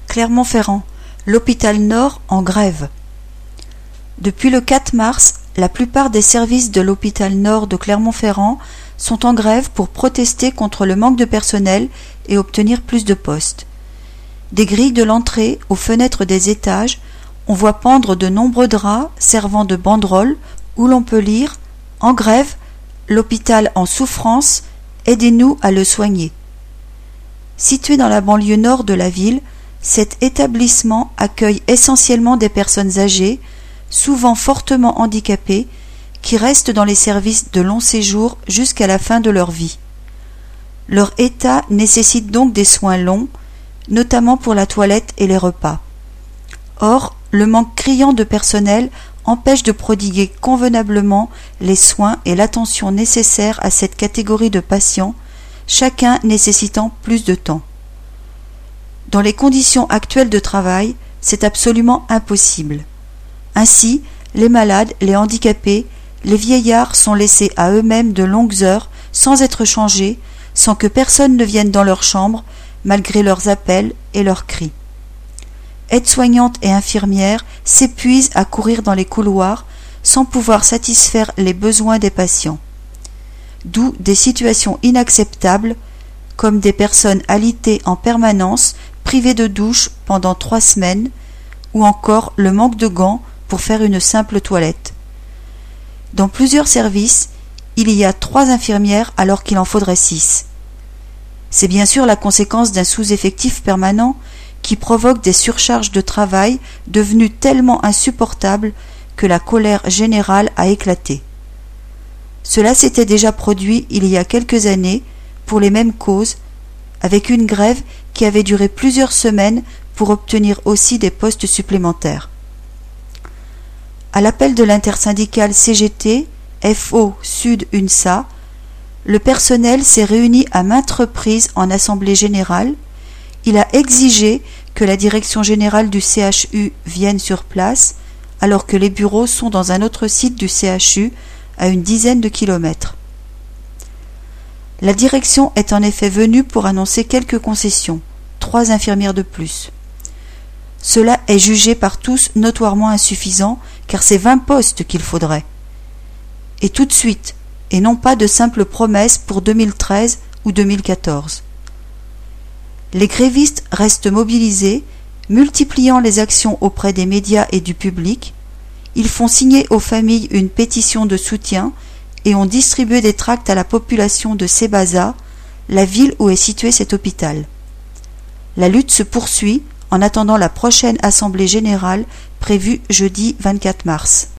Clermont-Ferrand, l'hôpital Nord en grève. Depuis le 4 mars, la plupart des services de l'hôpital Nord de Clermont-Ferrand sont en grève pour protester contre le manque de personnel et obtenir plus de postes. Des grilles de l'entrée aux fenêtres des étages, on voit pendre de nombreux draps servant de banderoles où l'on peut lire « En grève, l'hôpital en souffrance, aidez-nous à le soigner ». Situé dans la banlieue nord de la ville, cet établissement accueille essentiellement des personnes âgées, souvent fortement handicapées, qui restent dans les services de long séjour jusqu'à la fin de leur vie. Leur état nécessite donc des soins longs, notamment pour la toilette et les repas. Or, le manque criant de personnel empêche de prodiguer convenablement les soins et l'attention nécessaires à cette catégorie de patients, chacun nécessitant plus de temps. Dans les conditions actuelles de travail, c'est absolument impossible. Ainsi, les malades, les handicapés, les vieillards sont laissés à eux-mêmes de longues heures sans être changés, sans que personne ne vienne dans leur chambre, malgré leurs appels et leurs cris. Aides-soignantes et infirmières s'épuisent à courir dans les couloirs sans pouvoir satisfaire les besoins des patients. D'où des situations inacceptables, comme des personnes alitées en permanence, privées de douche pendant 3 semaines, ou encore le manque de gants pour faire une simple toilette. Dans plusieurs services, il y a 3 infirmières alors qu'il en faudrait 6. C'est bien sûr la conséquence d'un sous-effectif permanent qui provoque des surcharges de travail devenues tellement insupportables que la colère générale a éclaté. Cela s'était déjà produit il y a quelques années pour les mêmes causes, avec une grève qui avait duré plusieurs semaines pour obtenir aussi des postes supplémentaires. À l'appel de l'intersyndicale CGT, FO Sud UNSA, le personnel s'est réuni à maintes reprises en assemblée générale. Il a exigé que la direction générale du CHU vienne sur place, alors que les bureaux sont dans un autre site du CHU à une dizaine de kilomètres. La direction est en effet venue pour annoncer quelques concessions, 3 infirmières de plus. Cela est jugé par tous notoirement insuffisant, car c'est 20 postes qu'il faudrait. Et tout de suite, et non pas de simples promesses pour 2013 ou 2014. Les grévistes restent mobilisés, multipliant les actions auprès des médias et du public. Ils font signer aux familles une pétition de soutien et ont distribué des tracts à la population de Sébaza, la ville où est situé cet hôpital. La lutte se poursuit en attendant la prochaine assemblée générale prévue jeudi 24 mars.